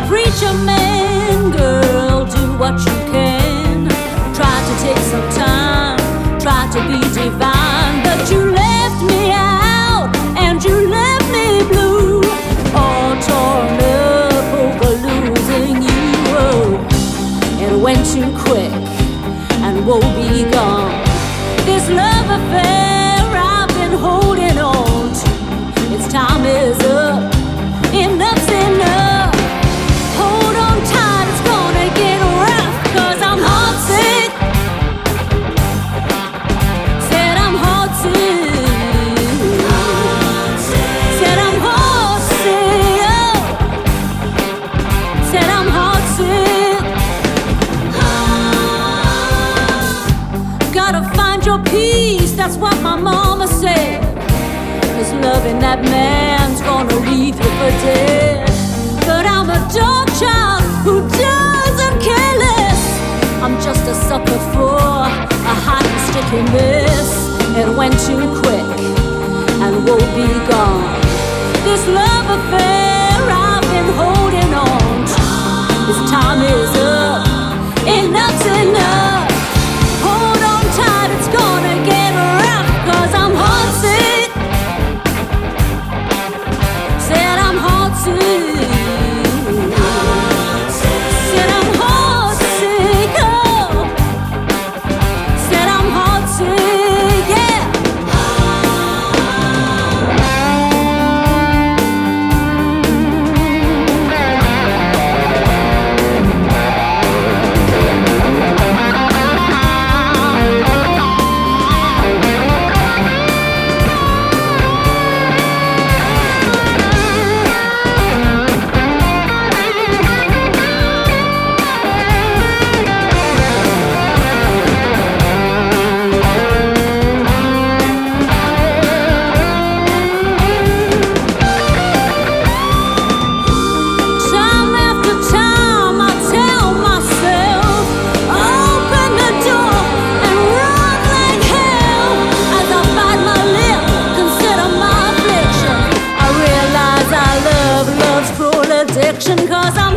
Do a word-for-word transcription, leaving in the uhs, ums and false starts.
preacher man, girl, do what you can. Try to take some time, try to be divine, but you left me out and you left me blue, all torn up over losing you. Oh, it went too quick and woe be gone. This love affair I've been holding on to, its time is up, enough's enough. Hold on tight, it's gonna get rough, cause I'm heartsick. Said I'm heartsick. Said I'm heartsick. Oh. Said I'm heartsick. Gotta find your peace, that's what my mama said. Cause loving that man's gonna leave you for dead. But I'm a dog child who doesn't care less. I'm just a sucker for a hot and sticky mess. It went too quick and woe be gone. This love affair I've been holding on to, this time is up, enough's enough. Hold on tight, it's gonna get rough, cause I'm heartsick. Said I'm heartsick. Said I'm heartsick. Oh. Said I'm heartsick, yeah. Time after time I tell myself, open the door and run like hell. As I bite my lip, consider my affliction, I realize I love love's cruel addiction, cause I